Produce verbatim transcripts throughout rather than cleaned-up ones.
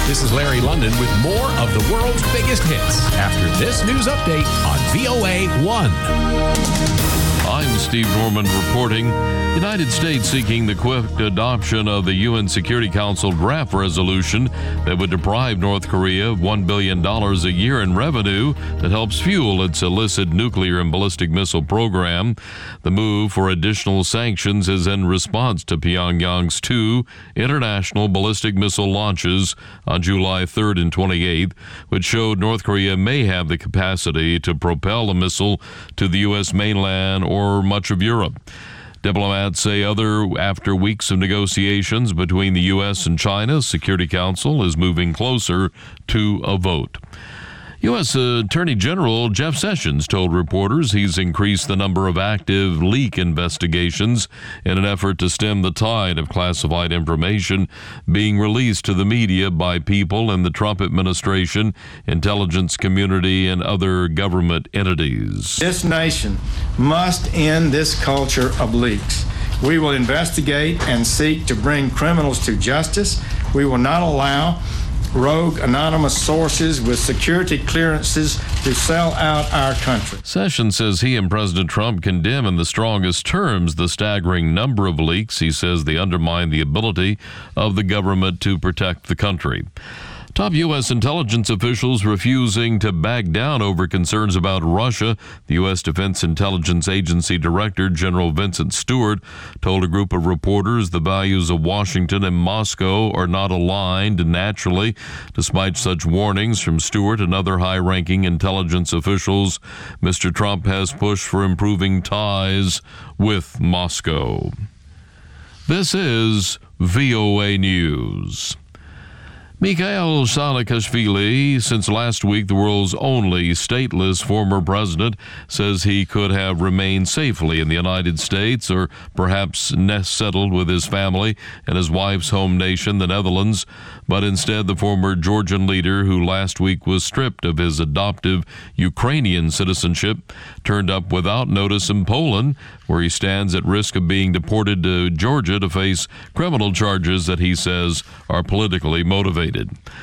This is Larry London with more of the world's biggest hits after this news update on V O A one. I'm Steve Norman reporting. United States seeking the quick adoption of the U N Security Council draft resolution that would deprive North Korea of one billion dollars a year in revenue that helps fuel its illicit nuclear and ballistic missile program. The move for additional sanctions is in response to Pyongyang's two international ballistic missile launches on July third and twenty-eighth, which showed North Korea may have the capacity to propel a missile to the U S mainland or much of Europe. Diplomats say other after weeks of negotiations between the U S and China, Security Council is moving closer to a vote. U S Attorney General Jeff Sessions told reporters he's increased the number of active leak investigations in an effort to stem the tide of classified information being released to the media by people in the Trump administration, intelligence community, and other government entities. This nation must end this culture of leaks. We will investigate and seek to bring criminals to justice. We will not allow rogue anonymous sources with security clearances to sell out our country. Sessions says he and President Trump condemn in the strongest terms the staggering number of leaks. He says they undermine the ability of the government to protect the country. Top U S intelligence officials refusing to back down over concerns about Russia. The U S Defense Intelligence Agency Director General Vincent Stewart told a group of reporters the values of Washington and Moscow are not aligned naturally. Despite such warnings from Stewart and other high-ranking intelligence officials, Mister Trump has pushed for improving ties with Moscow. This is V O A News. Mikhail Saakashvili, since last week the world's only stateless former president, says he could have remained safely in the United States or perhaps nest settled with his family and his wife's home nation, the Netherlands. But instead, the former Georgian leader, who last week was stripped of his adoptive Ukrainian citizenship, turned up without notice in Poland, where he stands at risk of being deported to Georgia to face criminal charges that he says are politically motivated.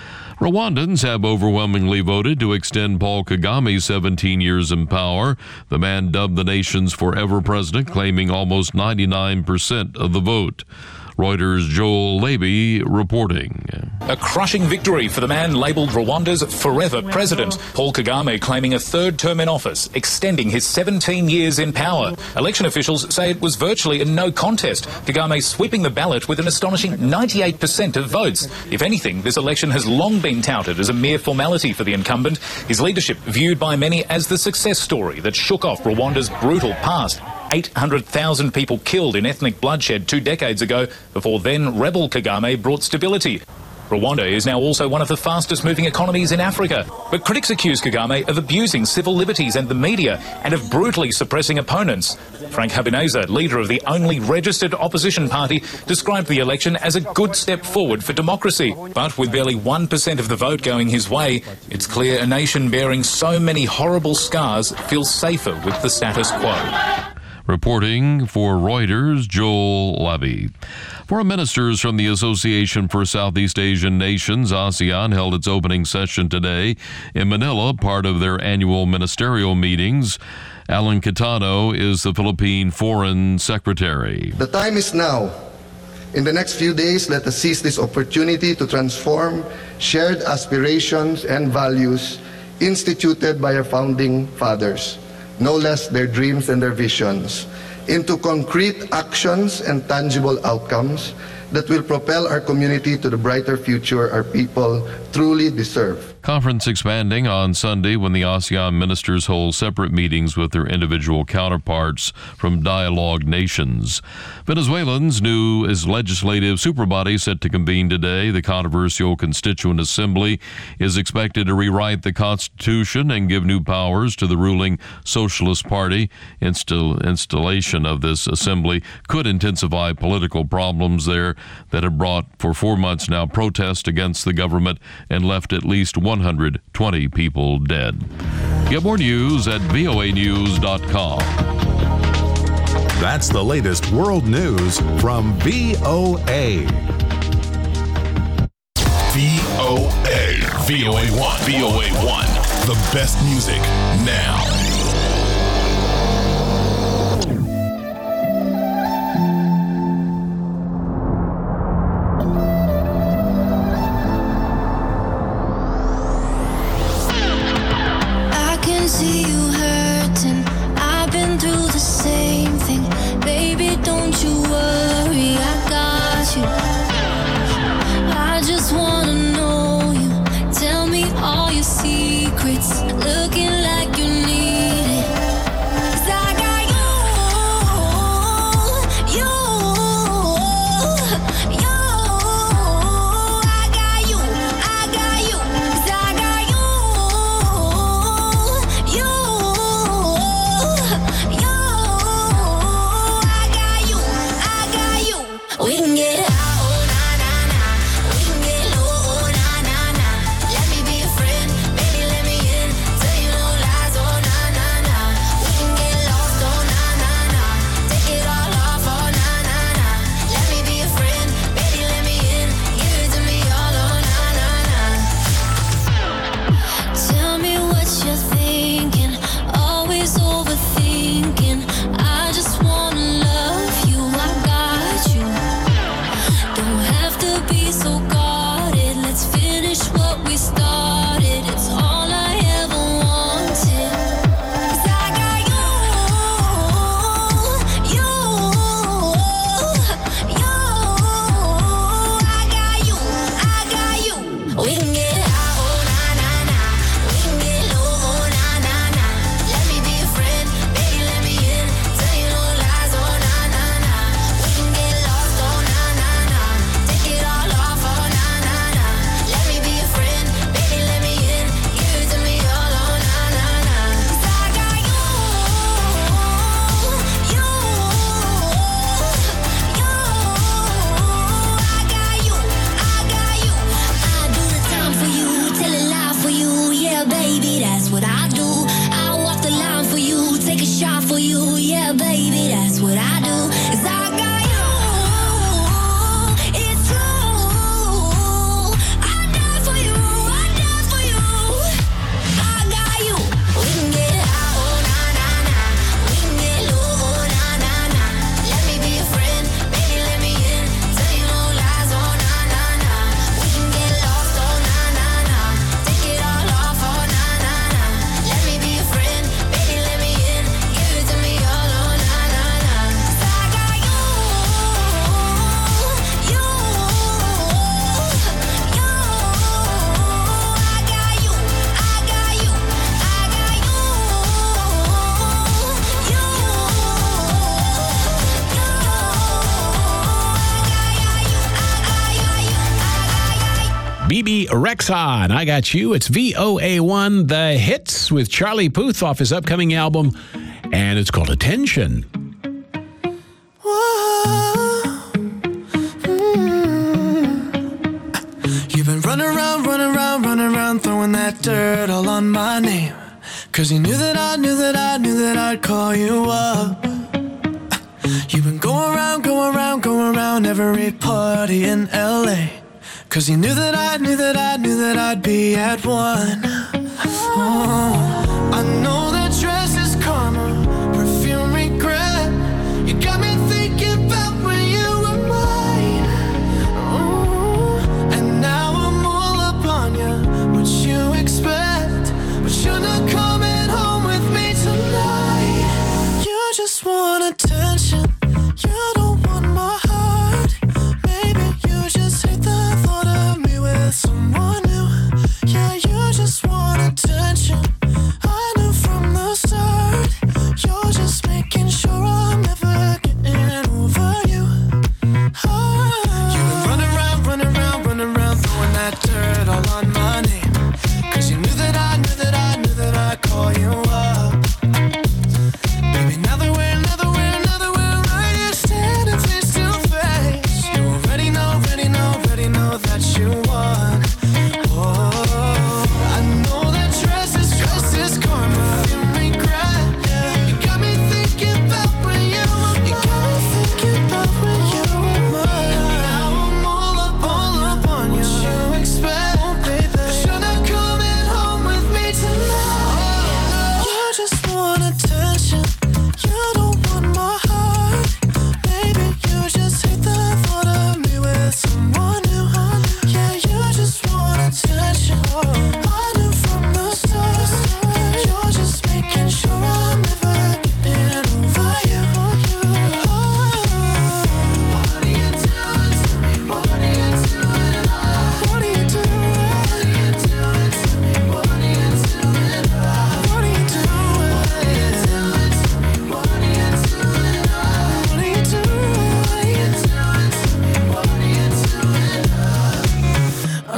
Rwandans have overwhelmingly voted to extend Paul Kagame's seventeen years in power. The man dubbed the nation's forever president, claiming almost ninety-nine percent of the vote. Reuters' Joel Levy reporting. A crushing victory for the man labelled Rwanda's forever president. Paul Kagame claiming a third term in office, extending his seventeen years in power. Election officials say it was virtually a no contest, Kagame sweeping the ballot with an astonishing ninety-eight percent of votes. If anything, this election has long been touted as a mere formality for the incumbent, his leadership viewed by many as the success story that shook off Rwanda's brutal past. eight hundred thousand people killed in ethnic bloodshed two decades ago, before then rebel Kagame brought stability. Rwanda is now also one of the fastest moving economies in Africa. But critics accuse Kagame of abusing civil liberties and the media and of brutally suppressing opponents. Frank Habineza, leader of the only registered opposition party, described the election as a good step forward for democracy. But with barely one percent of the vote going his way, it's clear a nation bearing so many horrible scars feels safer with the status quo. Reporting for Reuters, Joel Levy. Foreign ministers from the Association for Southeast Asian Nations, ASEAN, held its opening session today in Manila, part of their annual ministerial meetings. Alan Catano is the Philippine Foreign Secretary. The time is now. In the next few days, let us seize this opportunity to transform shared aspirations and values instituted by our founding fathers, no less their dreams and their visions, into concrete actions and tangible outcomes that will propel our community to the brighter future our people truly deserve. Conference expanding on Sunday when the ASEAN ministers hold separate meetings with their individual counterparts from dialogue nations. Venezuelans' new legislative superbody set to convene today. The controversial Constituent Assembly is expected to rewrite the Constitution and give new powers to the ruling Socialist Party. Install- installation of this assembly could intensify political problems there that have brought for four months now protests against the government and left at least one hundred twenty people dead. Get more news at V O A news dot com. That's the latest world news from V O A. V O A. V O A one. V O A one. The best music now. I can see you hurting. I've been through the same thing. Baby, don't you worry, I got you. I just wanna know you. Tell me all your secrets. Looking like you need it. 'Cause I got you, you, you. I got you, I got you. 'Cause I got you, you, you. I got you, I got you. We can get high. Bebe Rexha, I Got You. It's V O A one, The Hits, with Charlie Puth off his upcoming album, and it's called Attention. You've been running around, running around, running around, throwing that dirt all on my name. Cause you knew that I knew that I knew that I'd call you up. You've been going around, going around, going around every party in L A. Cause you knew that I knew that I knew that I'd be at one. Oh, I know that dress is karma, perfume regret. You got me thinking about when you were mine. Oh, and now I'm all up on you. What you expect? But you're not coming home with me tonight. You just want attention. You don't want my heart. Maybe you just hate the thought of me with someone new. Yeah, you just want attention. I knew from the start. You're just making sure I'm never getting over you. Oh. You've been running around, running around, running around, throwing that dirt all on my name. Cause you knew that I knew that I knew that I'd call you up. Baby, now that we're, now that we're, now that we're right here standing face to face, you already know, already know, already know that you won. Oh, I know that dress is, dress is karma, you regret. You got me thinking about when you were mine. You got me thinking about when you were mine. Now I'm all up, all up on you. What you expect?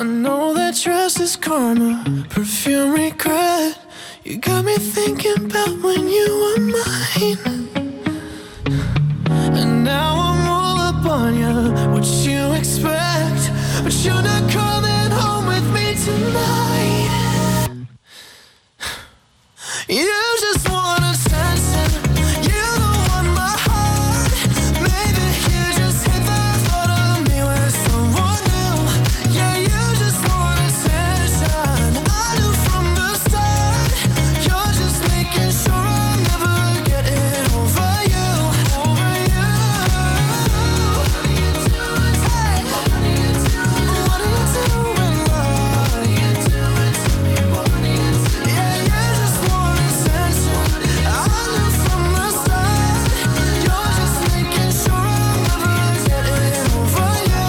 I know that dress is karma, perfume regret. You got me thinking about when you were mine. And now I'm all up on you, what you expect. But you're not coming home with me tonight. You just want attention, you don't want my heart. Maybe you just hit the thought of me with someone new. Yeah, you just want attention. I knew from the start, you're just making sure I'm never getting over you, over you. What are you doing? Hey, what are you doing? What are you doing, love? What are you doing to me? What are you doing? Yeah, you just want attention. I knew from the start, you're just making sure I'm never getting over you.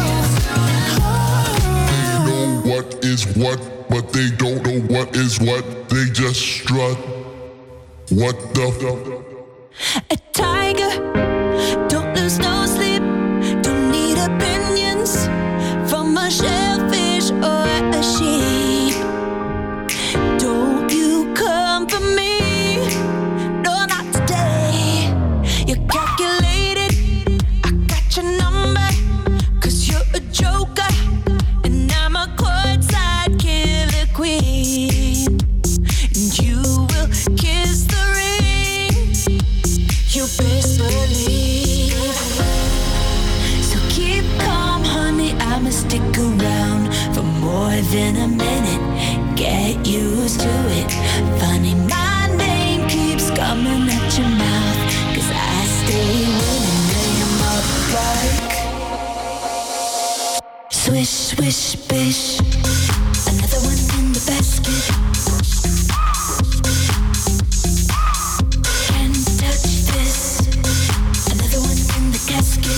Know what is what, but they don't know what is what. They just strut. What the f? A tiger, don't lose no sleep. Don't need opinions from a shellfish or a sheep. Don't you come for me, no, not today. You're calculated, I got your number. Cause you're a joker, and I'm a courtside killer queen. And you will kiss the ring, you best believe. So keep calm, honey, I'ma stick around for more than a minute. Get used to it. Funny, my name keeps coming at your mouth. Cause I stay winning, lay 'em up like swish, swish, bish. Another one in the basket. Can't touch this. Another one in the casket.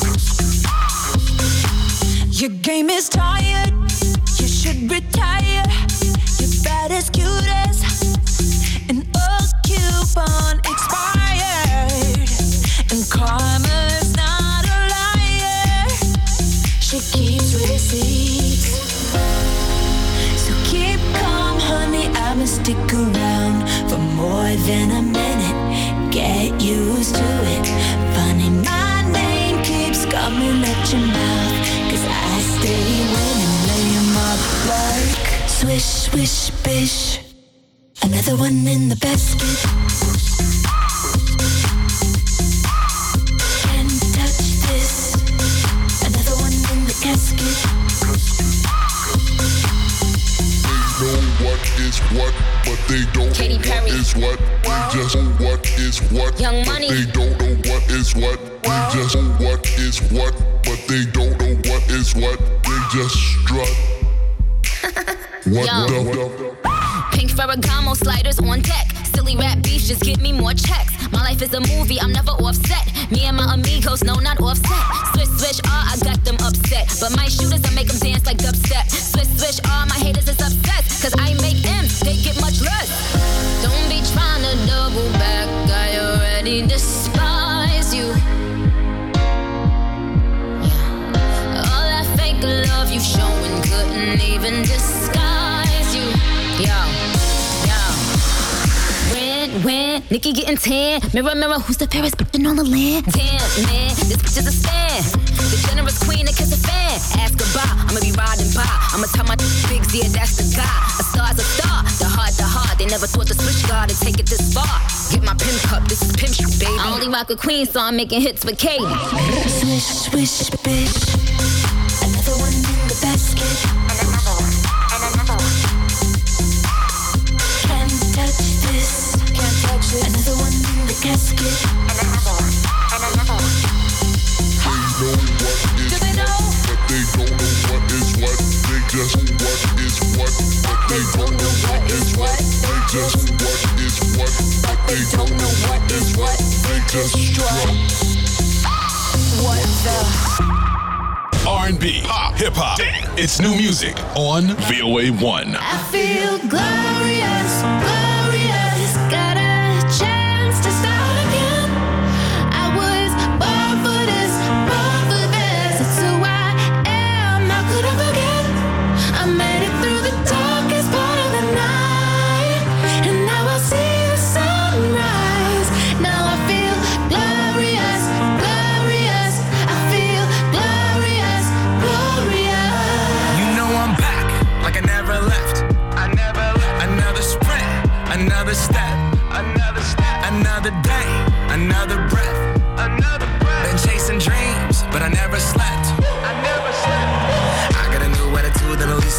Your game is tired, you should retire. You're bad as cute as an old coupon expired. And karma's not a liar, she keeps receipts. So keep calm, honey, I'ma stick around for more than a minute. Get used to it. Funny, my name keeps coming at your mouth. Cause I stay winning, lay 'em up like swish, swish, bish. Another one in the basket. Can't touch this. Another one in the casket. Know what is what, but they don't Katy know Perry. what is what. They just know what is what, Young but Money. they don't know what is what. They just know what is what, but they don't know what is what. They just strut. What Yo. the f? Pink Ferragamo sliders on deck. Silly rap beef, just give me more checks. My life is a movie, I'm never offset. Me and my amigos, no, not offset. Switch, switch, ah, I got them upset. But my shooters, I make them dance like dubstep. Switch, switch, ah, my haters is upset. Cause I make M's, they get much less. Don't be trying to double back, I already despise you. Yeah. All that fake love you showing couldn't even disguise you. Yo, yo. When, when, Nikki getting tan. Mirror, mirror, who's the fairest bitch on the land? Damn, man, this bitch is a stan. The generous queen that kiss a fan. Ask goodbye, I'ma be riding by. I'ma tell my big Z, that's the guy. A star's a star, the heart, the heart. They never thought the switch guard would take it this far. Get my pimp cup, this is pimp shit, baby. I only rock a queen, so I'm making hits for Katie. Swish, swish, bish. Another one in the basket. And another one, and another one. Can't touch this. Can't touch this. Another one in the casket. And another one, and another one. Know what is Do they know? what, but they don't know what is what. They just know what is what, but they don't know what is what. They just know what is what, but they don't know what is what. They just strut. What the? R and B, pop, hip hop. It's new music on V O A one. I feel glorious, glorious. Got a chance to start again. I was born for this, born for this. It's who I am. How could I forget? I'm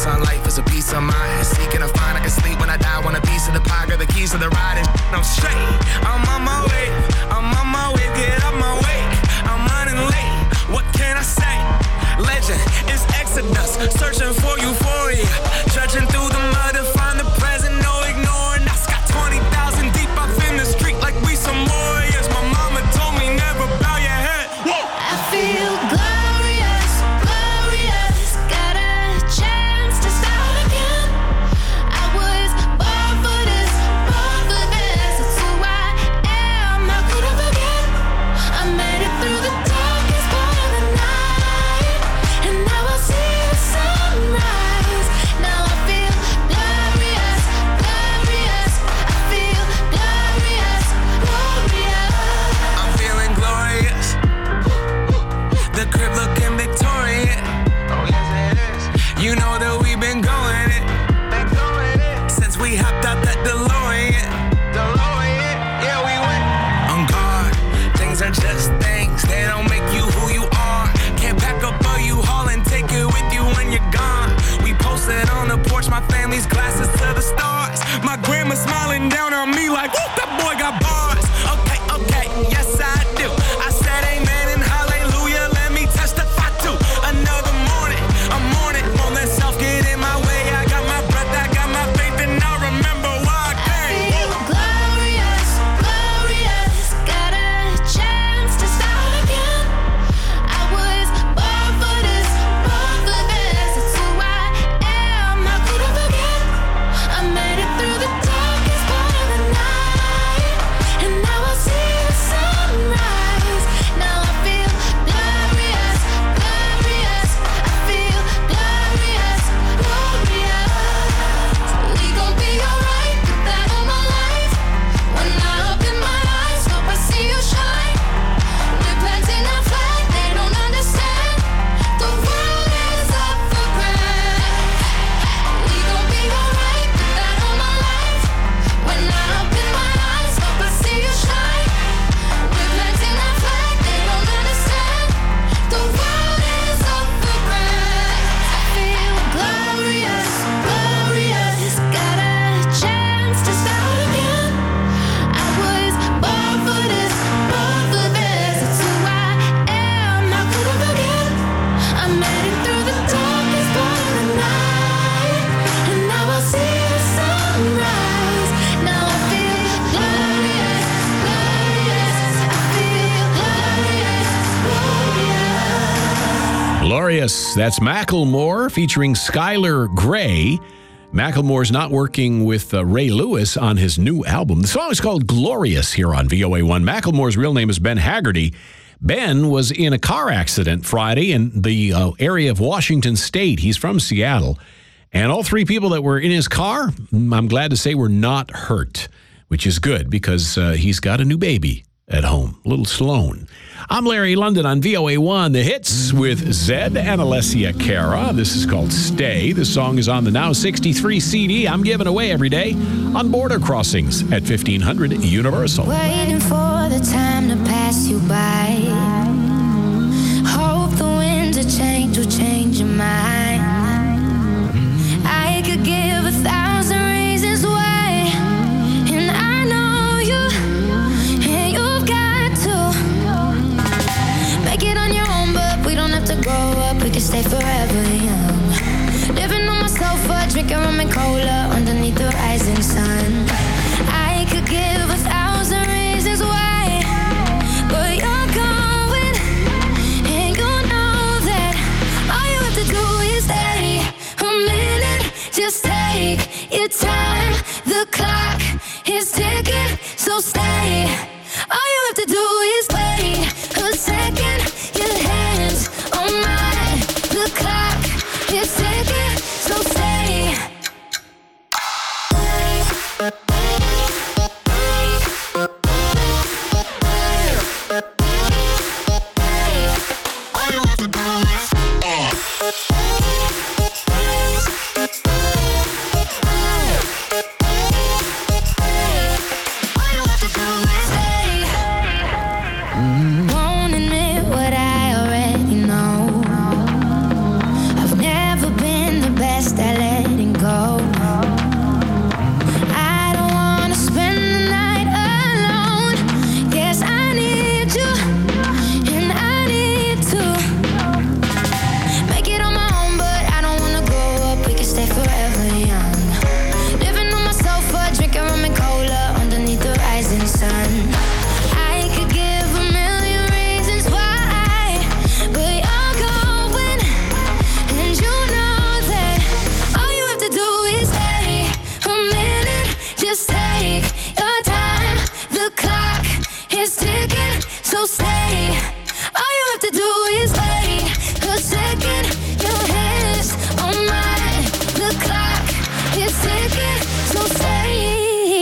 son, life is a piece of mind. Seeking to find, I can sleep when I die. Want a piece of the pie, got the keys to the ride, and I'm straight. I'm on my way, I'm on my way, get up my way. I'm running late, what can I say? Legend is Exodus, searching for euphoria. Trudging through the mud to find the present, no ignoring. I got twenty thousand deep off in the street like we some warriors. My mama told me never bow your head. Whoa. I feel glorious, glorious. Got a chance to start again. I was born for this, born for this. It's who I am, how could I forget? I made it through the darkest part of the night, and now I see the sunrise. Now I feel glorious, glorious. I feel glorious, glorious. I'm feeling glorious. The crib looking Victorian. Oh yes it is. You know that we've been going it. Been going it. Since we hopped out that DeLorean. DeLorean, yeah we went. On guard, things are just things. They don't make you who you are. Can't pack up a U-Haul and take it with you when you're gone. We posted on the porch, my family's glasses to the stars. My grandma smiling down on me like, whoop, that boy got bars. Okay, okay, yes I do. I said amen and hallelujah, let me testify to another morning. I'm on it, won't let self get in my way. I got my breath, I got my faith, and I remember why I came. Feel glorious, glorious. Got a chance to start again. I was born for this, born for this. It's who I am, how could I forget? I made it through the darkest part of the night, and now I see the sunrise. Now I feel glorious, glorious. I feel glorious, glorious. We gon' be alright, put that on my life. When I open my eyes, hope I see you shine. We're planting our flag, they don't understand. The world is up for grabs. We gon' be alright, put that on my life. When I open my eyes, hope I see you shine. We're planting our flag, they don't understand. The world is up for grabs. I feel glorious, glorious. Got a chance to start again. I was born for this, born for this. It's who I am, how could I forget? I made it through the darkest part of the night, and now I see the sunrise. Now I feel glorious, glorious. I feel glorious, glorious. Glorious. That's Macklemore featuring Skylar Grey. Macklemore's not working with uh, Ray Lewis on his new album. The song is called Glorious here on V O A one. Macklemore's real name is Ben Haggerty. Ben was in a car accident Friday in the uh, area of Washington State. He's from Seattle. And all three people that were in his car, I'm glad to say, were not hurt, which is good because uh, he's got a new baby at home, little Sloan. I'm Larry London on V O A one, The Hits with Zed and Alessia Cara. This is called Stay. The song is on the Now sixty-three C D I'm giving away every day on Border Crossings at fifteen hundred Universal. Waiting for the time to pass you by. Hope the winds of change will change your mind. I could give a thousand reasons why, and I know you, and you've got to make it on your own, but we don't have to grow up, we can stay forever young. Living on my sofa, drinking rum and cola underneath the rising sun. I could give a thousand reasons why, but you're going, and you know that all you have to do is stay a minute. Just take your time, the clock is ticking, so stay. All you have to do is wait a second, your hands on mine. The clock is ticking, so stay. All you have to do is Won't admit what I already know. I've never been the best at So stay. All you have to do is wait a second. Your hands on mine. The clock is ticking. So stay.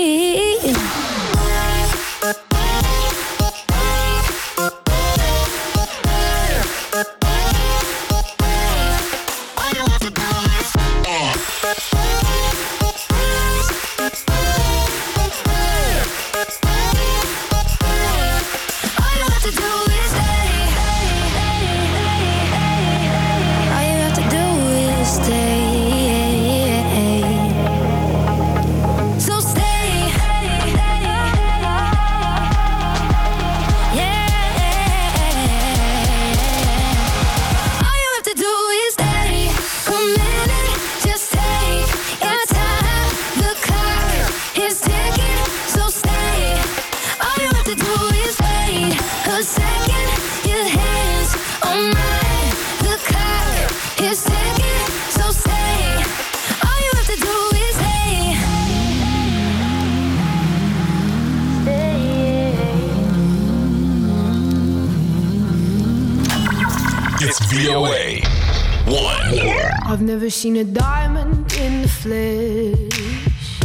V O A one. I've never seen a diamond in the flesh.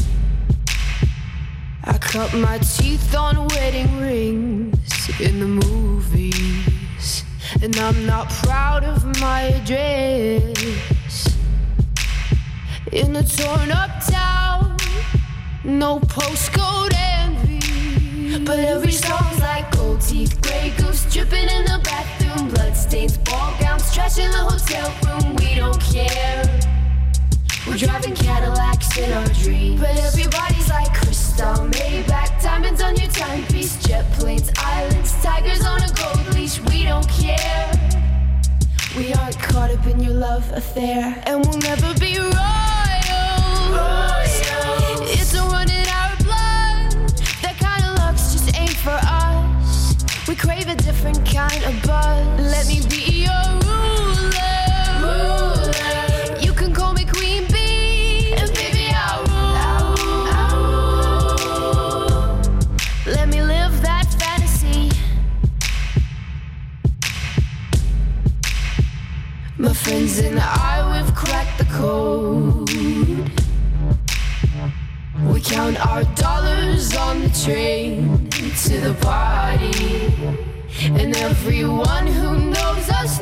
I cut my teeth on wedding rings in the movies, and I'm not proud of my address. In a torn up town, no postcode envy, but every song's like gold teeth, grey goose dripping in the bathroom, bloodstains, ball gowns, trash in the hotel room. We don't care. We're driving Cadillacs in our dreams, but everybody's like crystal, Maybach, diamonds on your timepiece, jet planes, islands, tigers on a gold leash. We don't care. We aren't caught up in your love affair, and we'll never be royals. Royals. It's a run in our blood. That kind of luck's just ain't for us. We crave a different kind of buzz. Let me be your ruler. Ruler. You can call me Queen Bee, and baby I'll rule. I'll rule. Let me live that fantasy. My friends and I, we've cracked the code. We count our dollars on the train to the party, and everyone who knows us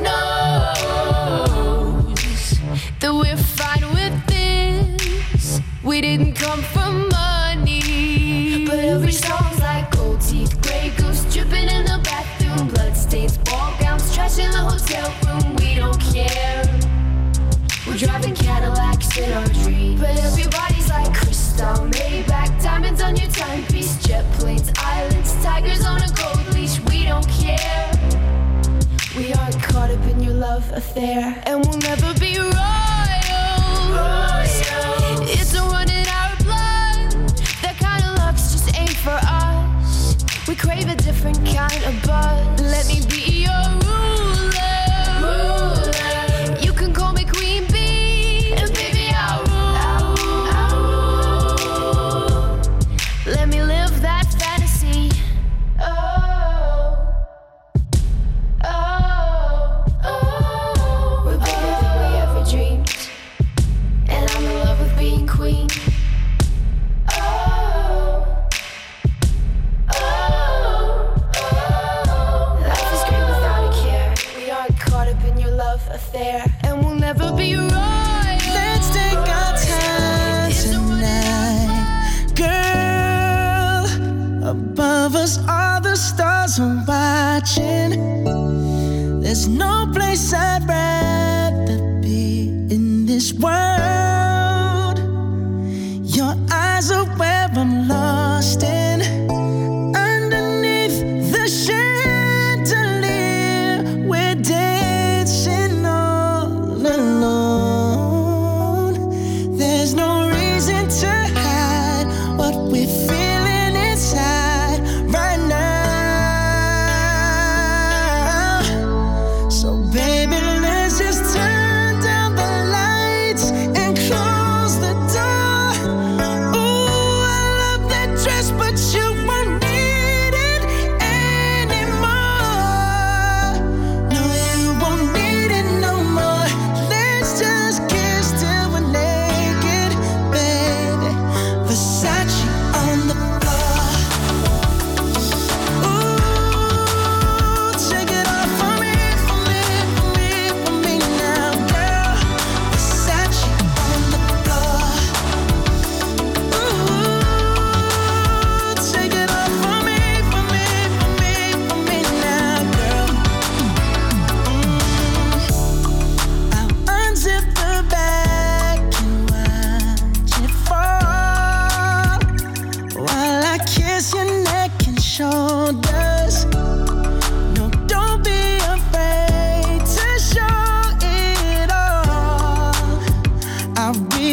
knows that we're fine with this. We didn't come for money, but every song's like gold teeth, grey goose dripping in the bathroom, bloodstains, ball gowns, trash in the hotel room. We don't care. We're driving Cadillacs in our dreams, but everybody's like crystal, Maybach, diamonds on your timepiece, jet planes, islands, tigers on a gold leash. We don't care. We aren't caught up in your love affair, and we'll never be royals. Royals. It's a run in our blood. That kind of luck's just ain't for us. We crave a different kind of buzz. Let me be your ruler. Ruler. You can call me Queen Bee, and baby I'll rule. I'll rule. Let me live that fantasy. Oh, oh, oh. We're bigger than we ever dreamed, and I'm in love with being queen. Oh, oh, oh. Life is great without a care. We aren't caught up in your love affair, and we'll never be royals. Let's take our time tonight, girl. Above us, all the stars are watching. There's no place I'd rather be in this world. Your eyes are where I'm lost in. Underneath the chandelier, we're dancing all alone. There's no reason to hide what we're feeling inside right now. So baby,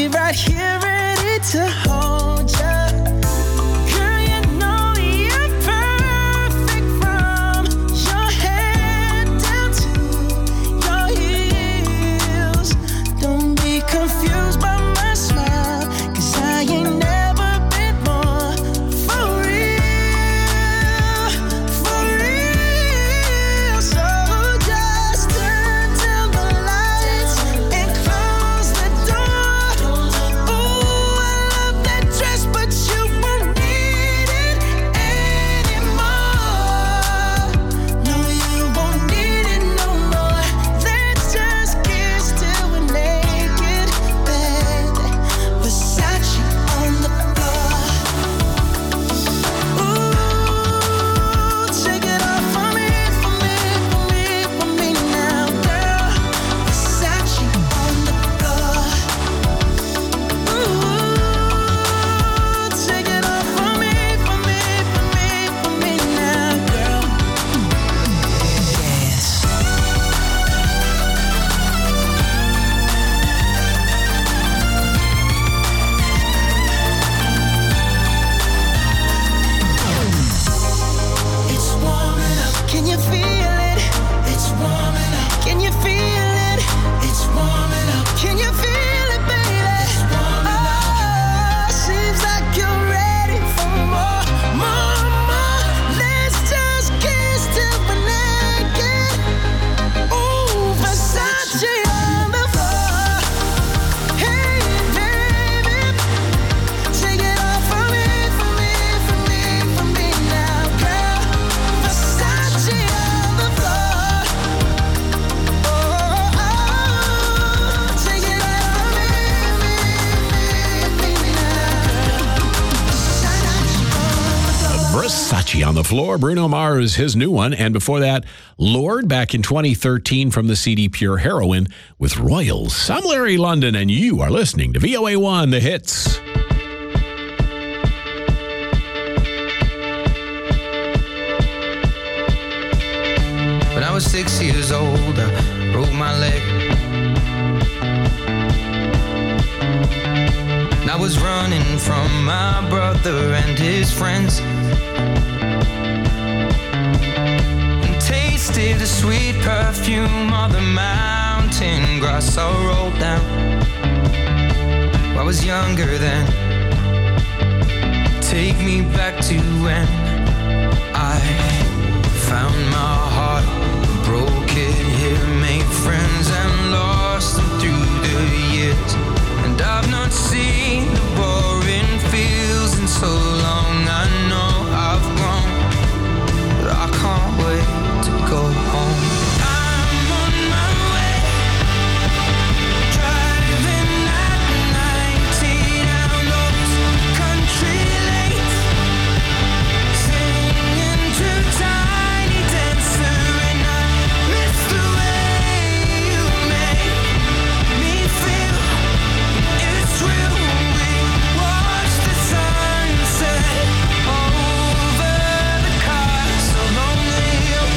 right here ready to hold ya. Girl, you know you're perfect from your head down to your heels. Don't be confused by my smile, 'cause I ain't never been more for real, for real. So just turn down the lights and close the door. Ooh, I love that dress, but you won't need it anymore. No, you won't need it no more. Let's just kiss till we're naked, bed, Versace on the floor. Ooh, take it off for me, for me, for me, for me now, girl. Versace on the floor. Ooh, take it off for me, for me, for me, for me now, girl. Yes. It's warming up. Can you feel it? It's warming up. Can you feel it? It's warming up. Can you feel it, baby? It's warming up. Seems like you're ready for more, more, more. Let's just kiss till we're naked. Ooh, Versace on the floor. Hey, baby, take it off for me, for me, for me, for me now, girl. Versace on the floor. Oh, oh, take it off for me, me, me, me now. Versace on the floor. Bruno Mars, his new one. And before that, Lord, back in twenty thirteen from the C D Pure Heroin with Royals. I'm Larry London, and you are listening to V O A one, The Hits. When I was six years old, I broke my leg. And I was running from my brother and his friends, and tasted the sweet perfume of the mountain grass I rolled down. I was younger then. Take me back to when I found my heart, broke it here, made friends and lost them through the years. And I've not seen the boring fields in so long. I know I've grown, but I can't wait to go home. I'm on my way, driving at ninety down those country lanes, singing to Tiny Dancer, and I miss the way you make me feel. It's real. We watch the sunset over the castle lonely hill.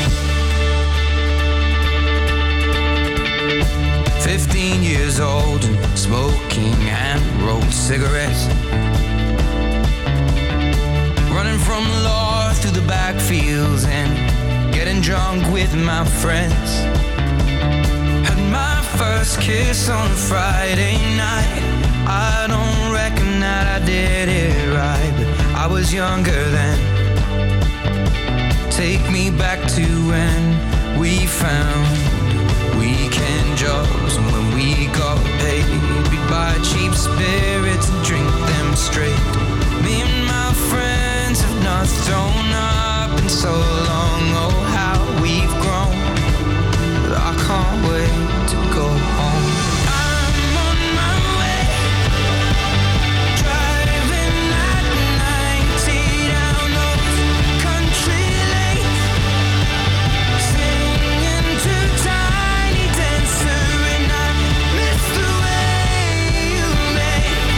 Fifteen years old and smoking and rolled cigarettes, running from law through the backfields and getting drunk with my friends. Had my first kiss on a Friday night. I don't reckon that I did it right, but I was younger then. Take me back to when we found weekend jobs, and when we got paid, we'd buy cheap spirits and drink them straight. Me and my friends have not thrown up in so long. Oh, how we've grown, but I can't wait to go home. I'm on my way, driving at ninety down those country lanes, singing to Tiny Dancer, and I miss the way you make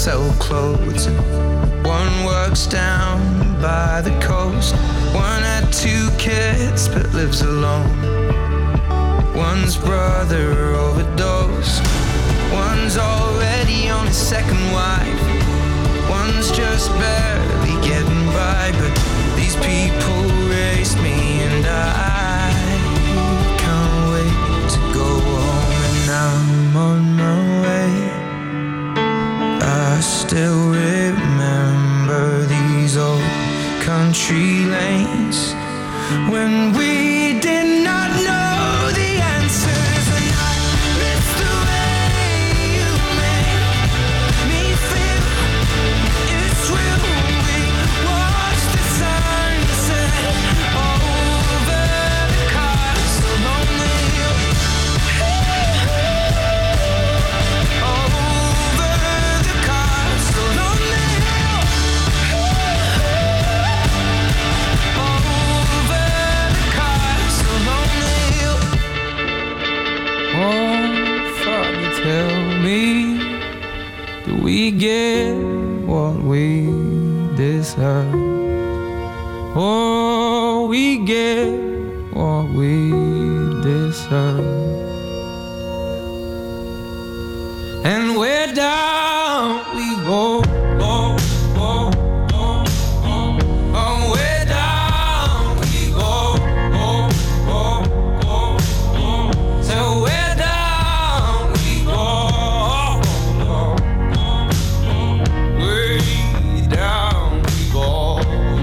sell clothes. One works down by the coast. One had two kids but lives alone. One's brother overdosed. One's already on his second wife. One's just barely getting by. But these people raised me and I can't wait to go home. And I'm on my way. I still remember these old country lanes when we did not know the answers. And I miss the way you make me feel. It's real. We watch the sunset over the castle on the hill. Over the castle on the hill. Over the castle on the hill. Oh, Father, tell me, do we get what we deserve? Oh, we get what we deserve. And where down we go, oh, oh, oh, oh, oh, where down we go, oh, oh, oh, oh, so where down we go, oh, oh, oh, way down we go.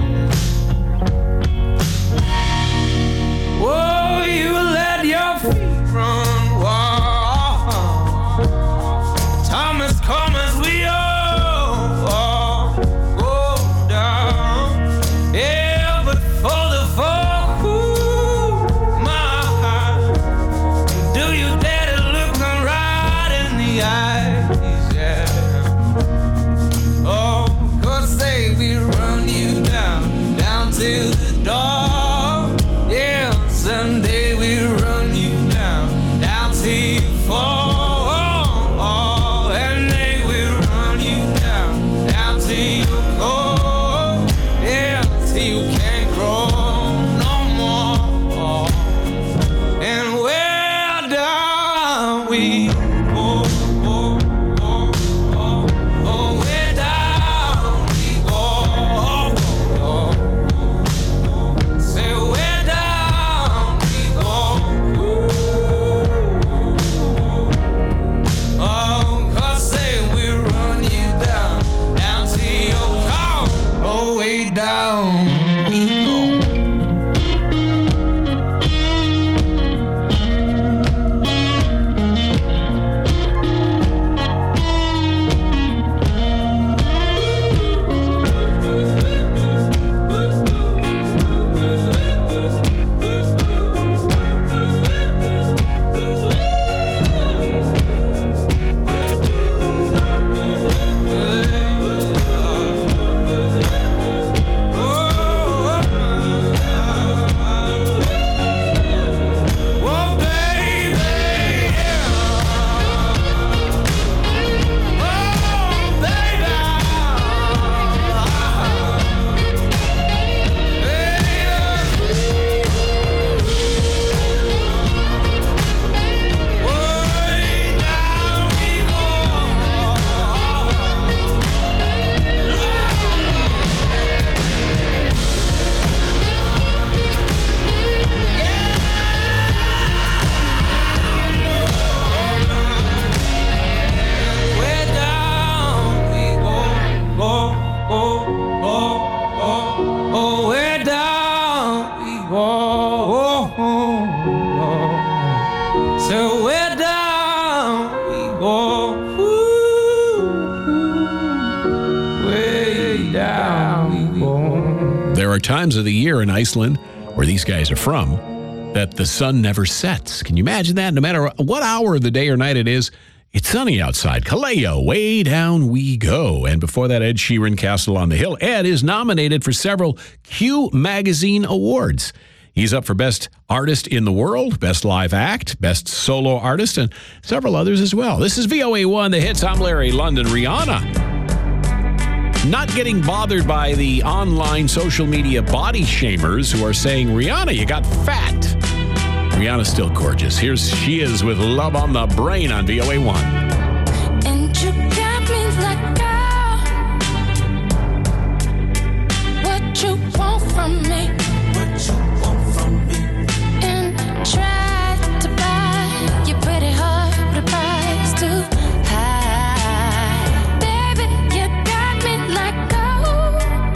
Oh, you let your feet run wild. Thomas come as we all, all go down. Yeah, but for the fall, ooh, my heart, do you dare to look them right in the eyes? Yeah. Oh, 'cause they will run you down, down to the door. Yeah, someday we'll run you down, down till you fall. And they will run you down, down till you go. Yeah, till you can't grow no more. And where down we go, oh, oh, oh, oh, where down we go, oh, oh, oh. Say where down we go, oh, 'cause they will run you down, down to your car, oh, way down we go. Oh, baby, yeah. Oh, baby, way down we Where down we go, go, go, go, go, oh, where down we go, oh, oh, oh. So where down we go, ooh, way down we go. There are times of the year in Iceland, where these guys are from, that the sun never sets. Can you imagine that? No matter what hour of the day or night it is, it's sunny outside. Kaleo, way down we go. And before that, Ed Sheeran, Castle on the Hill. Ed is nominated for several Q Magazine awards. He's up for Best Artist in the World, Best Live Act, Best Solo Artist, and several others as well. This is V O A one, The Hits. I'm Larry London. Rihanna not getting bothered by the online social media body shamers who are saying, Rihanna, you got fat. Rihanna's still gorgeous. Here's She Is with Love on the Brain on V O A one. And you got me like, girl, what you want from me? What you want from me? And try to buy your pretty heart with a price too high. Baby, you got me like, oh,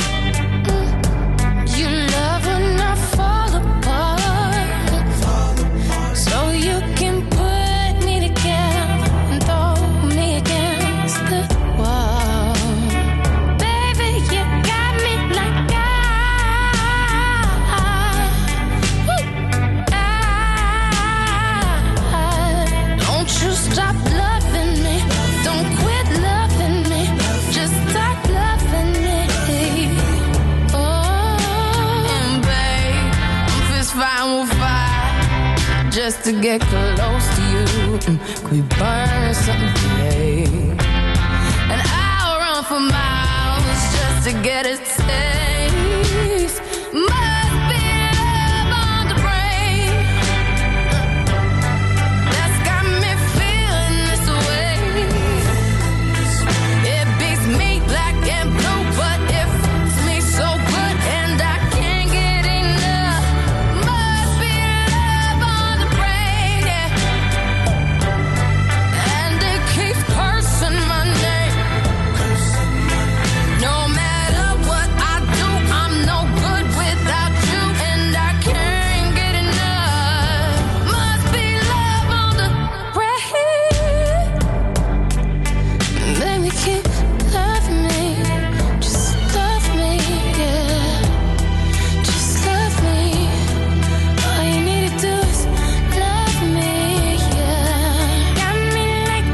mm, you love when I fall apart, so you can put me together and throw me against the wall. Baby, you got me like, don't you stop loving me, don't quit loving me, just stop loving me. Oh, and babe, I'm fist fighting with fire just to get close to you. Can we burn something today? And I'll run for miles just to get a taste. Must be love on the brain that's got me feeling this way. It beats me black and blue, but it fits me so good, and I can't get enough. Must be love on the brain, yeah. And it keeps cursing my name. No matter what I do, I'm no good without you, and I can't get enough. Must be love on the brain. Baby, keep loving me, just love me, yeah. Just love me. All you need to do is love me, yeah. Got me like,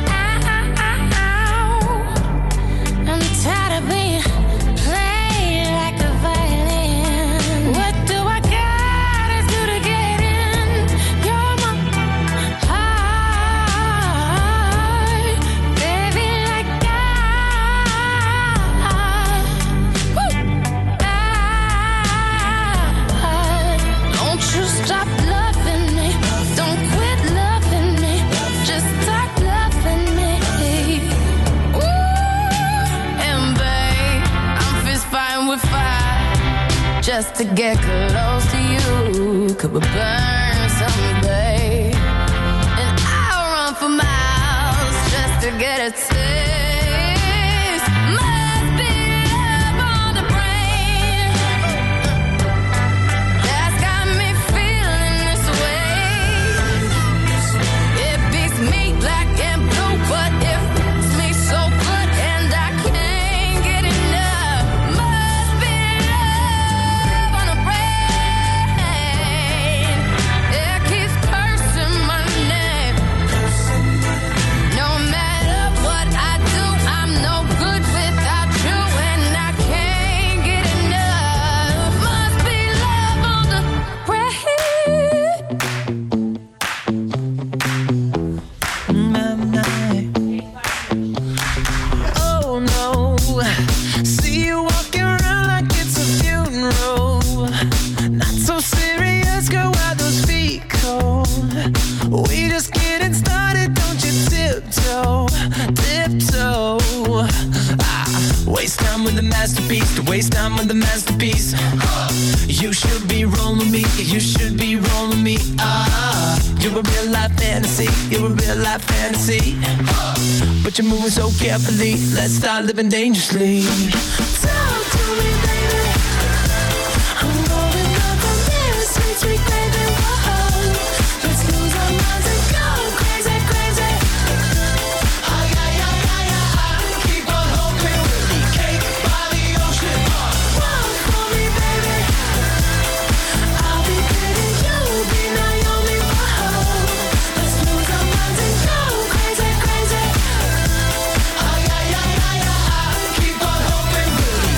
ow. I'm tired of being played like a violin. What do I gotta do to get in? You're my heart, baby, like I, woo, I. Don't you stop loving me, don't quit loving me, just stop loving me. Ooh, and babe, I'm fist fighting with fire just to get close to you. Could we burn someday? And I'll run for miles just to get a taste. Must be love on the brain that's got me feeling this way. It beats me black and blue, but it fits me so good, and I can't get enough. Must be love on the brain. It keeps cursing my name. No matter what I do, I'm no good without you, and I can't get enough. Must be love on the Oh no, see you walking around like it's a funeral. Not so serious, girl, why those feet cold? We just getting started, don't you tiptoe, tiptoe. Ah, waste time with the masterpiece, to waste time with the masterpiece. You should be rolling me, you should be rolling me. Ah, you're a real life fantasy, you're a real life fantasy. But you're moving so carefully, let's start living dangerously. Talk to me, baby. I'm going up on this sweet, sweet baby. Whoa, let's lose our minds and go crazy, crazy. Ay, ay, ay, ay, ay. Keep on hoping we'll be cake by the ocean. Walk for me, baby. I'll be pretty, you'll be Naomi. Whoa, let's lose our minds and go crazy, crazy. Ay, ay, ay, ay, ay. Keep on hoping we'll be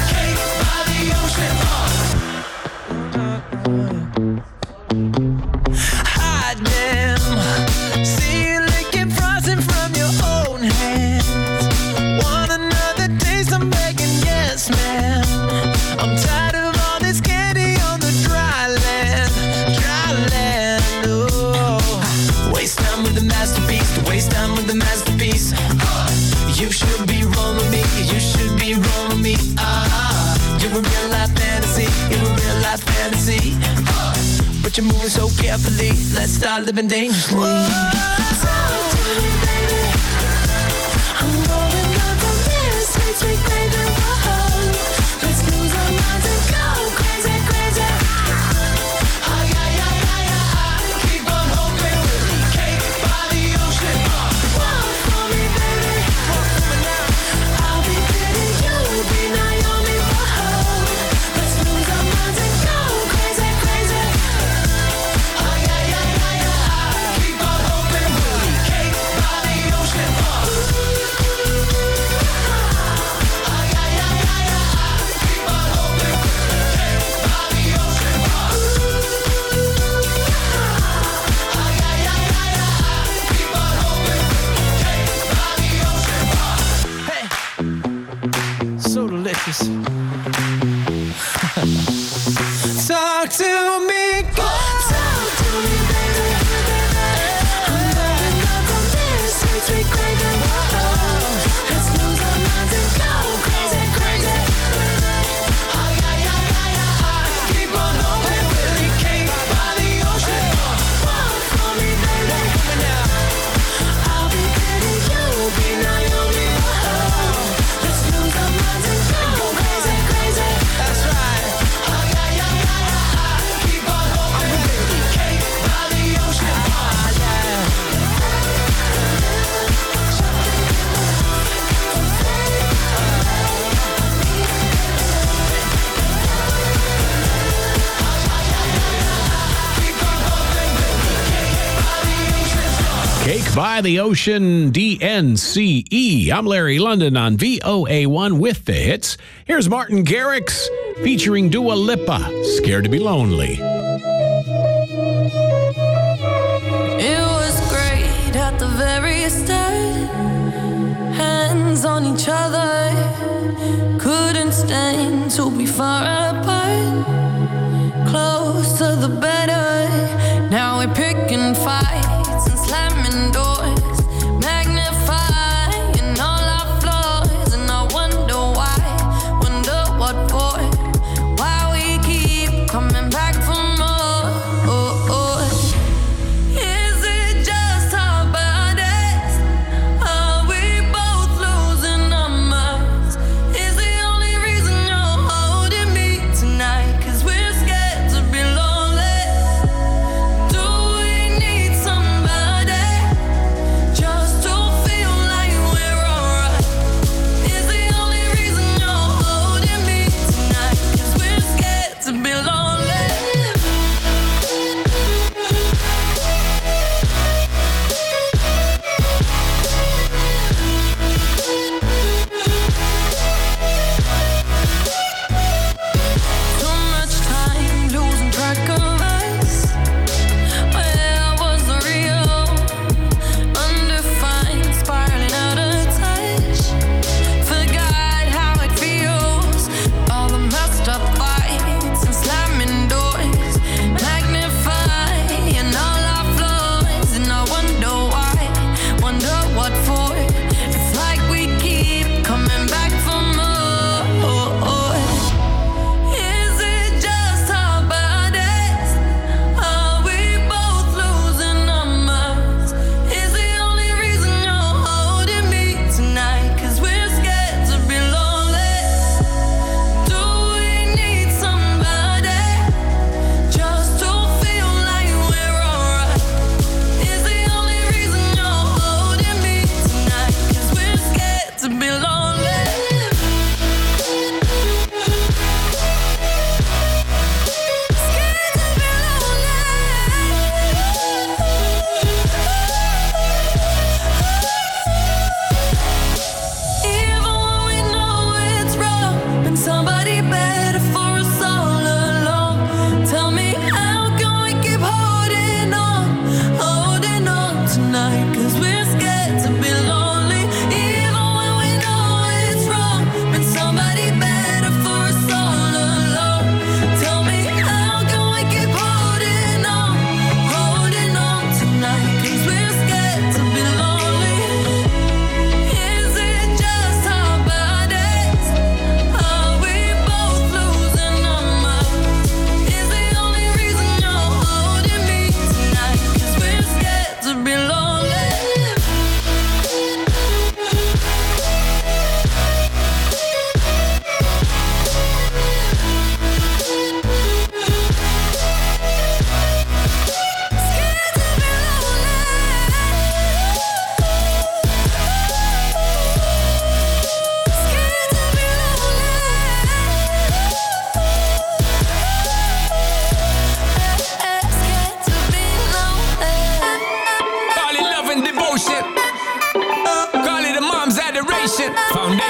masterpiece, to waste time with the masterpiece. Uh, you should be rolling me, you should be rolling me. Ah, you're a real life fantasy, you're a real life fantasy. Uh, but you're moving so carefully, let's start living dangerously. Whoa, talk to me, baby. I'm rolling up on this sweet, sweet baby. Whoa, let's lose our minds and go crazy, crazy. Ay, ay, ay, ay, ay, keep on hoping we'll be cake by the ocean. Walk for me, baby. Walk for me now. I'll be Betty, you'll be Naomi. Whoa, let's lose our minds and go crazy, crazy. Ay, ay, ay, ay, ay, keep on hoping we'll be cake by the ocean. Ay, ay, ay, ay, ay, keep on hoping we'll be cake by the ocean. Ay, ay, ay, ay, ay, keep on hoping we'll be cake by the ocean. Hey, so delicious. Talk to me, girl. Talk to me, baby. I'm rolling up on this sweet, sweet gravy. Whoa, let's lose our minds and go crazy, crazy. Ay, ay, ay, ay, ay, keep on hoping we'll be cake by the ocean. Walk for me, baby. I'll be Betty, you'll be Naomi. Whoa, let's lose our minds and go crazy, crazy. That's right. Ay, ay, ay, ay, ay, keep on hoping we'll be cake by the ocean. Ah, yeah. Cake by the Ocean, D N C E. I'm Larry London on V O A one with the hits. Here's Martin Garrix featuring Dua Lipa, Scared to Be Lonely. It was great at the very start. Hands on each other. Couldn't stand to be far apart. Closer the better. Now we're picking fights and slamming doors. Magnifying all our flaws. And I wonder why. Wonder what for. Why we keep coming back for more. Oh, oh. Is it just our bodies? Are we both losing our minds? Is the only reason you're holding me tonight? 'Cause we're scared to be lonely. Do we need some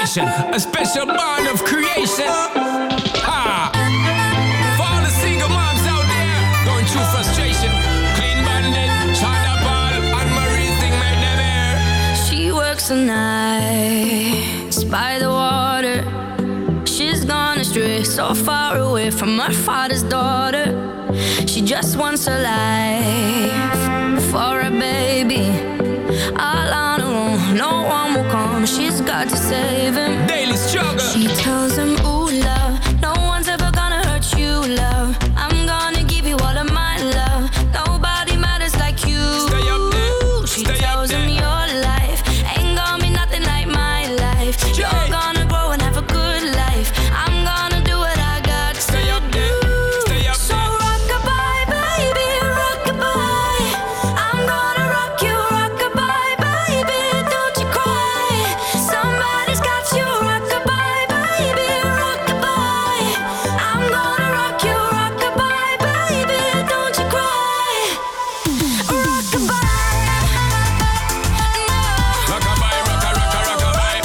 frustration, a special bond of creation. Ha! For all the single moms out there going through frustration, Clean Bandit, China Ball, and Marie thing made them air. She works the nights by the water. She's gone astray, so far away from her father's daughter. She just wants a life for a baby. All on her own, no one will come. She's got to save him. Daily struggle. She tells him, ooh, love, no one's ever gonna hurt you, love. I'm gonna give you all of my love. Nobody matters like you. Stay up there. She Stay tells up him there. your life ain't gonna be nothing like my life. You're Yeah. gonna grow and have a good life. I'm gonna do what I got to Stay up there. Stay up So there. rock-a-bye, baby, rock-a-bye. I'm gonna rock you, rock-a-bye, baby, don't you cry. Somebody's got you, rock-a-bye, baby, rock-a-bye. I'm gonna rock you, rock-a-bye, baby, don't you cry. Rock-a-bye. Rockabye, rocka, rocka, rockabye.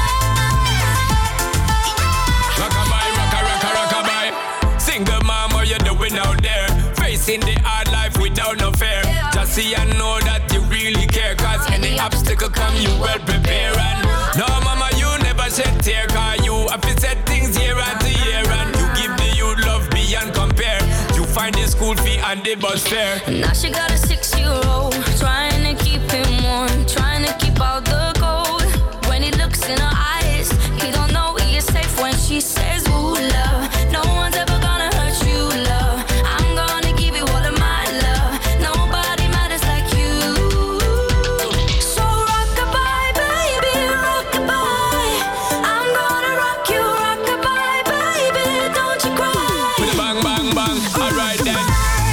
Rockabye, rocka, rocka, rockabye. Single mom, what you doing out there? Facing the hard life without no fear. Just see and know that you really care. Cause any obstacle come, you well prepare. And no, mama, you never shed tear. Cause you have to set things year after year. And you give the youth love beyond compare. You find the school fee and the bus fare. Now she got a six-year-old, trying to keep him warm, trying to keep out the cold. When he looks in her eyes, he don't know he is safe when she says, ooh, love, no one's ever gonna hurt you, love. I'm gonna give you all of my love. Nobody matters like you. So rock-a-bye, baby, rock-a-bye. I'm gonna rock you, rock-a-bye, baby, don't you cry. With a bang, bang, bang. Alright then.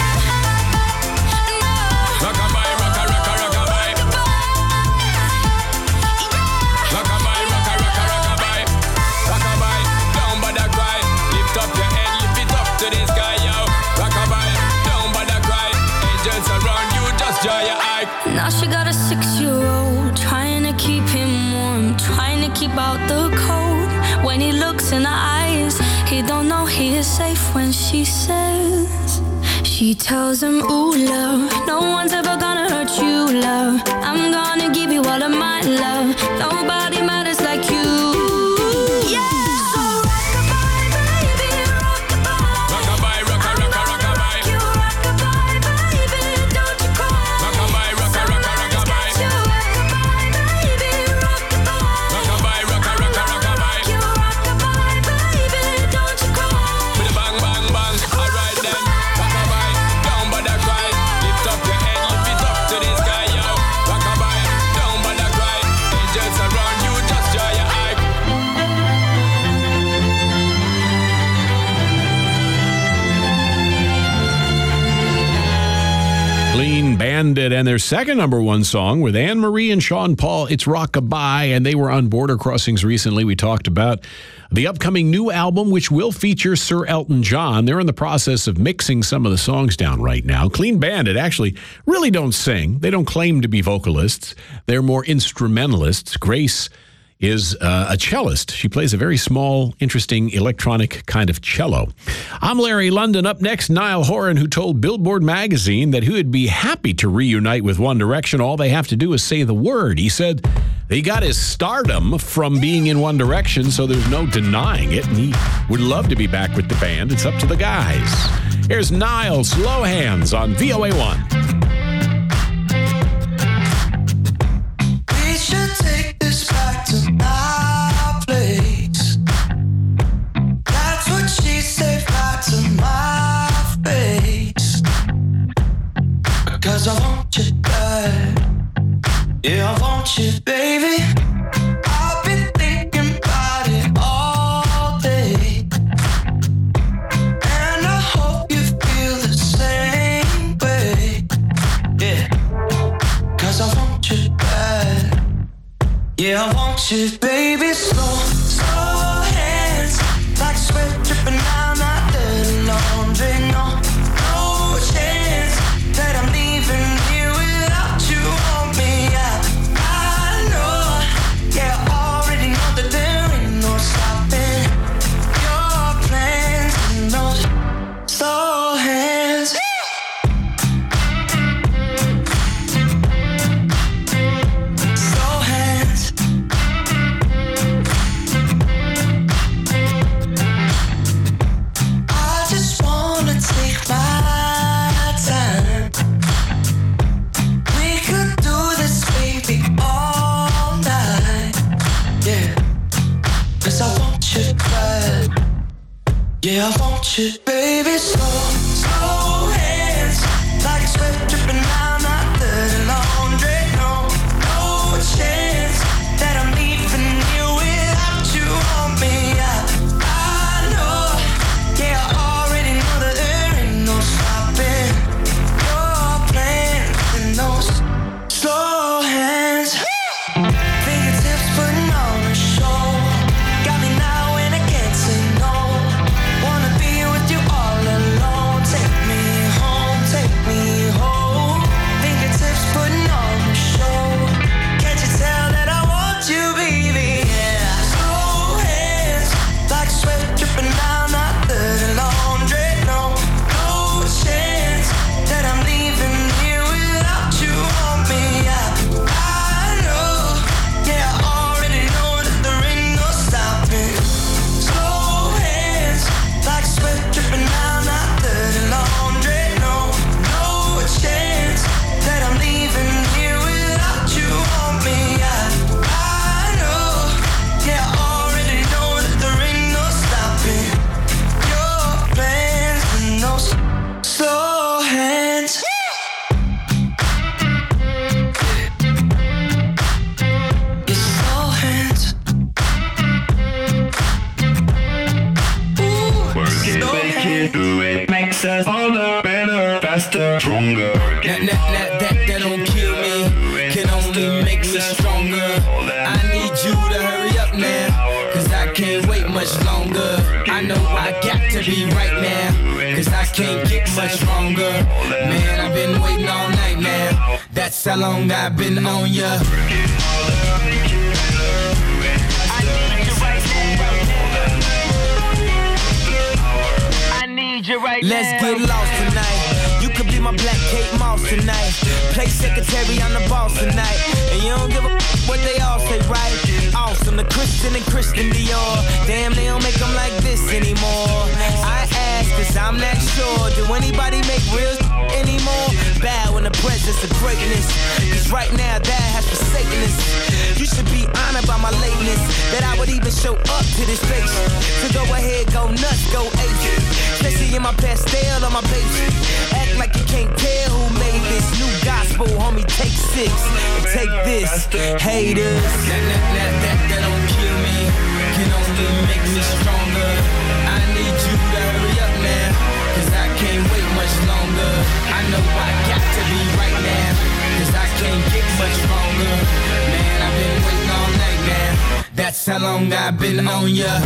Rockabye, rocka, rocka, rockabye. Rockabye, rocka, rocka, rockabye. Rockabye, don't bother cry. Lift up your head, lift it up to the sky, yo. Rockabye, don't bother cry. Angels around you, just dry your eye. Now she got a six-year-old, trying to keep him warm, trying to keep out the cold. When he looks in her eyes, he don't know he is safe when she says, she tells him, ooh, love, no one's ever gonna hurt you, love. I'm gonna give you all of my love. Nobody matters like you. Yeah. So rock-a-bye, baby, rock-a-bye. Rockabye, rocka, rocka, rockabye. You rock-a-bye, baby, don't you cry. Rockabye, rocka, rocka, rockabye. You rock-a-bye, baby, rock-a-bye. Rockabye, rocka, rocka, rockabye. You rock-a-bye, baby, don't you cry. With a bang, bang, bang. Alright then. Rockabye, don't bother cry. Lift up your head, lift it up to the sky, yo. Rockabye, don't bother cry. Angels around you, just dry your eye. Clean Bandit and their second number one song with Anne Marie and Sean Paul, It's Rockabye, and they were on Border Crossings recently. We talked about the upcoming new album, which will feature Sir Elton John. They're in the process of mixing some of the songs down right now. Clean Bandit actually really don't sing. They don't claim to be vocalists. They're more instrumentalists. Grace is uh, a cellist. She plays a very small, interesting, electronic kind of cello. I'm Larry London. Up next, Niall Horan, who told Billboard magazine that he would be happy to reunite with One Direction. All they have to do is say the word. He said he got his stardom from being in One Direction, so there's no denying it, and he would love to be back with the band. It's up to the guys. Here's Niall, Slow Hands on V O A one. We should take this back to my place. That's what she said right to my face. Cause I want you bad. Yeah, I want you, baby. I've been thinking about it all day. And I hope you feel the same way. Yeah. Cause I want you bad. Yeah, I want you, baby. Slow, slow hands. Like sweat dripping down my dirty laundry. No, no chance that I'm leaving here without you on me. I, I know, yeah, I already know that there ain't Yeah, I want you, baby. Slow, slow hands, like sweat dripping down my dirty laundry. No, no chance that I'm leaving you without you on me. I, I know, yeah, I already know that there ain't no stopping your plans and those slow hands. Fingertips putting on a show, got me now and I can't say no. Wanna be with you all alone. Take me home, take me home. Fingertips putting on a show. Can't you tell that I want you, baby? Yeah. Slow hands, like sweat dripping down my dirty laundry. No, no chance that I'm leaving here without you on me. I, I know, yeah, I already know that there ain't no stopping. Slow hands, like sweat dripping down my dirty laundry. No, no chance that I'm leaving here without you on me. I, I know, yeah, I already know that there ain't no stopping your plans and those slow hands. Your slow hands. Work it, make it, do it, makes us harder, better, faster, stronger. That, that, that, that, that don't kill me, can only make me stronger. I need you to hurry up now, cause I can't wait much longer. I know I got to be right now, cause I can't get much stronger. Man, I've been waiting all night now, that's how long I've been on ya. Let's get lost tonight. You could be my black Kate Moss tonight. Play secretary, I'm the boss tonight. And you don't give a f- what they all say, right? Awesome, the Christian and Christian Dior. Damn, they don't make them like this anymore. I ask, cause I'm not sure. Do anybody make real anymore? Bow in the presence of greatness, cause right now that has forsaken us. You should be honored by my lateness, that I would even show up to this place. So go ahead, go nuts, go ape. Especially in my pastel on my page. Act like you can't tell who made this new gospel, homie. Take six and take this, haters. That, that, that, that, that don't kill me, can only make me stronger. I need you to hurry up now, cause I can't wait much longer. I know I got to be right now, cause I can't get much stronger. Man, I've been waiting all night now, that's how long I've been on ya.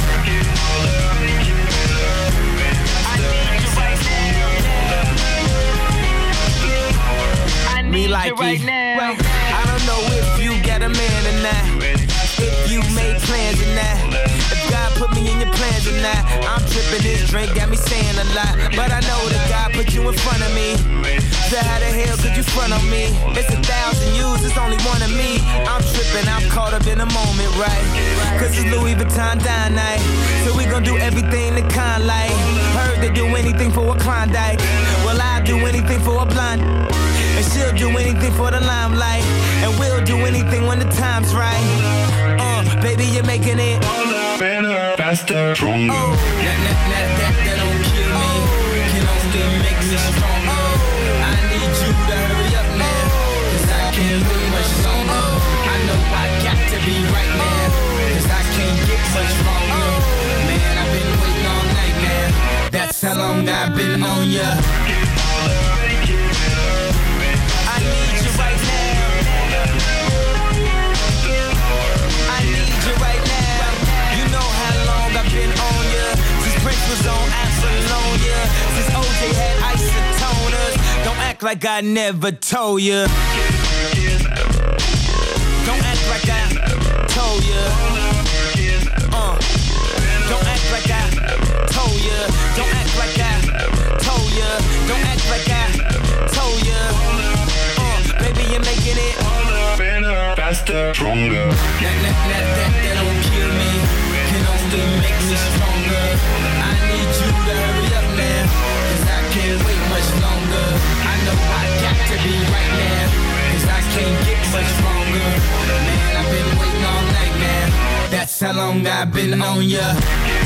Me like right it. now. I don't know if you got a man or not, if you made plans or not, if God put me in your plans or not. I'm tripping, this drink got me saying a lot, but I know that God put you in front of me. So how the hell could you front on me? It's a thousand yous, it's only one of me. I'm tripping, I'm caught up in the moment, right? Cause it's Louis Vuitton dine night, so we gon' do everything the kind like. Heard they do anything for a Klondike, well I'll do anything for a blonde. And she'll do anything for the limelight, and we'll do anything when the time's right. Uh, baby, you're making it better, faster, stronger. Oh, that, that, that, that, that don't kill me, can only make me stronger. I need you to hurry up now, cause I can't wait much longer. I know I got to be right now, cause I can't get much stronger. Man, I've been waiting all night now, that's how long I've been on ya. Was on Apollonia, since O J had isotoners. Don't act like I never told ya. Don't act like I told ya. Uh, don't act like I told ya. Don't act like I told ya. Don't act like I told ya. Uh, baby, you're making it better, faster, stronger. That, that, that, that, that don't kill me, can only make me stronger. I need you to hurry up now, cause I can't wait much longer. I know I got to be right now, cause I can't get much stronger. Man, I've been waiting all night now, that's how long I've been on ya.